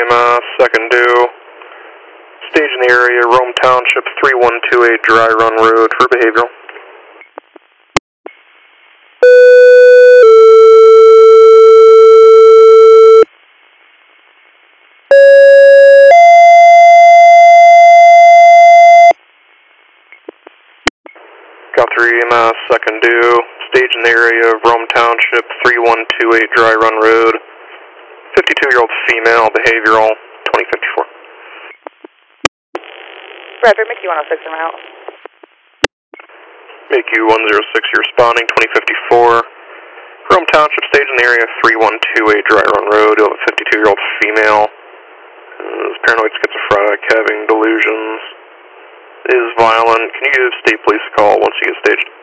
second due. Stage in the area, Rome Township, 3128 Dry Run Road for behavioral. Cal 3 second due. Stage in the area of Rome Township, 3128 Dry Run Road. 52-year-old female, behavioral, 2054. Roger, MICU 106 I'm out. MICU 106, you're responding, 2054. Rome Township, stage in the area, 3128 Dry Run Road. You'll have a 52-year-old female. Is paranoid schizophrenic, having delusions. Is violent. Can you give state police a call once you get staged?